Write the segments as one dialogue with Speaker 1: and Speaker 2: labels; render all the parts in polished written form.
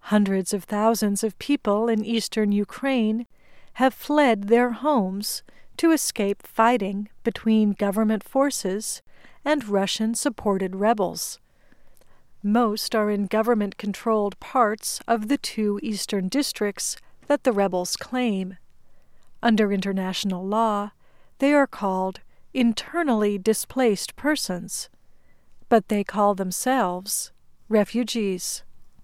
Speaker 1: Hundreds of thousands of people in eastern Ukraine have fled their homes to escape fighting between government forces and Russian-supported rebels. Most are in government-controlled parts of the two eastern districts that the rebels claim. Under international law, they are called internally displaced persons, but they call themselves refugees.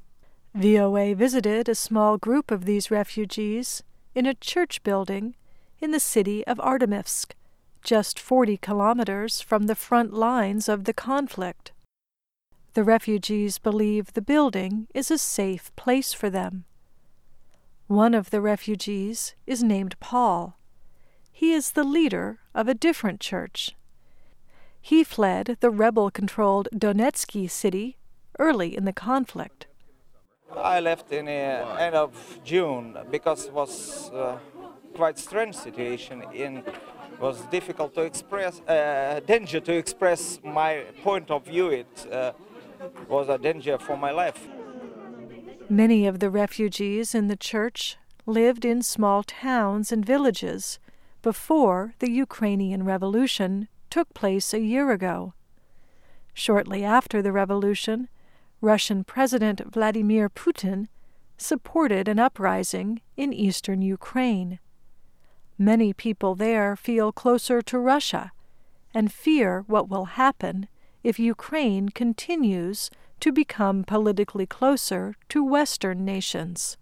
Speaker 1: VOA visited a small group of these refugees in a church building in the city of Artemivsk, just 40 kilometers from the front lines of the conflict. The refugees believe the building is a safe place for them. One of the refugees is named Paul. He is the leader of a different church. He fled the rebel-controlled Donetsky city early in the conflict.
Speaker 2: I left in the end of June because it was quite strange situation. It was difficult to express, danger to express my point of view. It was a danger for my life.
Speaker 1: Many of the refugees in the church lived in small towns and villages before the Ukrainian Revolution took place a year ago. Shortly after the revolution, Russian President Vladimir Putin supported an uprising in eastern Ukraine. Many people there feel closer to Russia and fear what will happen if Ukraine continues to become politically closer to Western nations.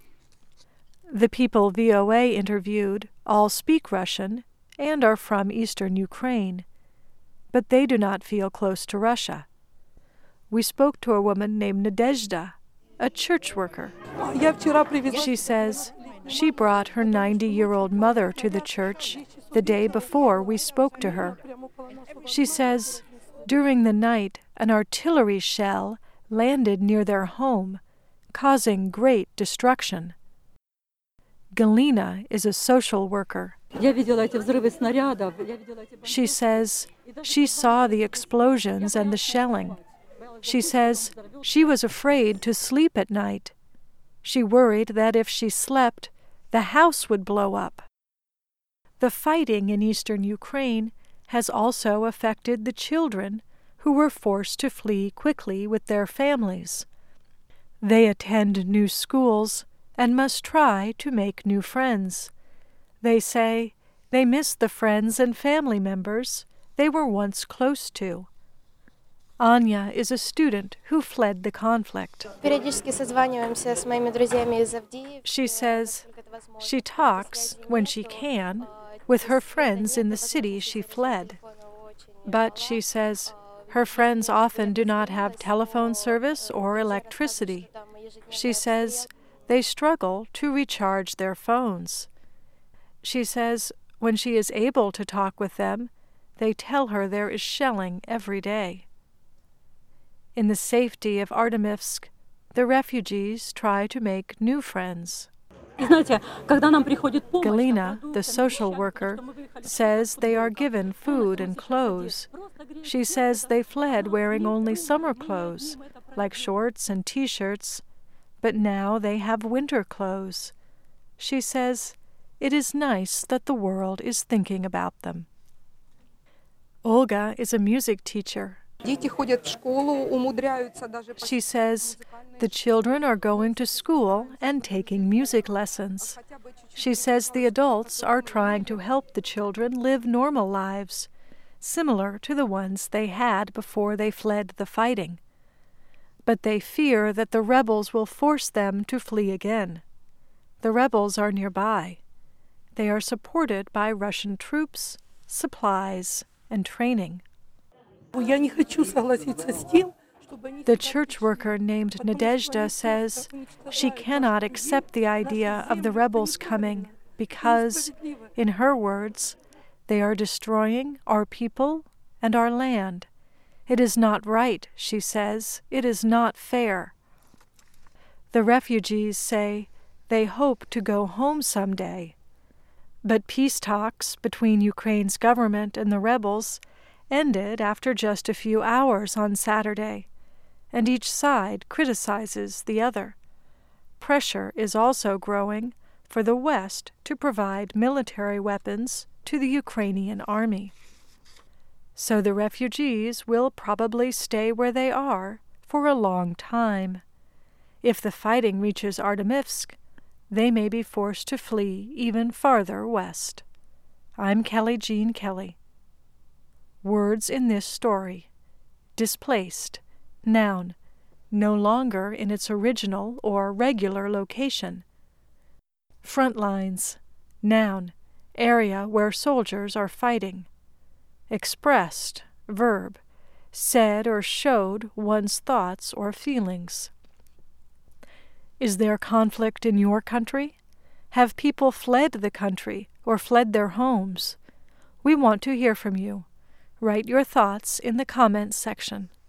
Speaker 1: The people VOA interviewed all speak Russian and are from eastern Ukraine, but they do not feel close to Russia. We spoke to a woman named Nadezhda, a church worker. She says she brought her 90-year-old mother to the church the day before we spoke to her. She says during the night an artillery shell landed near their home, causing great destruction. Galina is a social worker. She says she saw the explosions and the shelling. She says she was afraid to sleep at night. She worried that if she slept, the house would blow up. The fighting in eastern Ukraine has also affected the children who were forced to flee quickly with their families. They attend new schools and must try to make new friends. They say they miss the friends and family members they were once close to. Anya is a student who fled the conflict. She says she talks, when she can, with her friends in the city she fled. But, she says, her friends often do not have telephone service or electricity. She says they struggle to recharge their phones. She says when she is able to talk with them, they tell her there is shelling every day. In the safety of Artemivsk, the refugees try to make new friends. Galina, the social worker, says they are given food and clothes. She says they fled wearing only summer clothes, like shorts and t-shirts, but now they have winter clothes. She says it is nice that the world is thinking about them. Olga is a music teacher. She says the children are going to school and taking music lessons. She says the adults are trying to help the children live normal lives, similar to the ones they had before they fled the fighting. But they fear that the rebels will force them to flee again. The rebels are nearby. They are supported by Russian troops, supplies, and training. The church worker named Nadezhda says she cannot accept the idea of the rebels coming because, in her words, they are destroying our people and our land. It is not right, she says. It is not fair. The refugees say they hope to go home someday. But peace talks between Ukraine's government and the rebels ended after just a few hours on Saturday, and each side criticizes the other. Pressure is also growing for the West to provide military weapons to the Ukrainian army. So the refugees will probably stay where they are for a long time. If the fighting reaches Artemivsk, they may be forced to flee even farther west. I'm Kelly Jean Kelly. Words in this story. Displaced. Noun. No longer in its original or regular location. Front lines. Noun. Area where soldiers are fighting. Expressed. Verb. Said or showed one's thoughts or feelings. Is there conflict in your country? Have people fled the country or fled their homes? We want to hear from you. Write your thoughts in the comments section.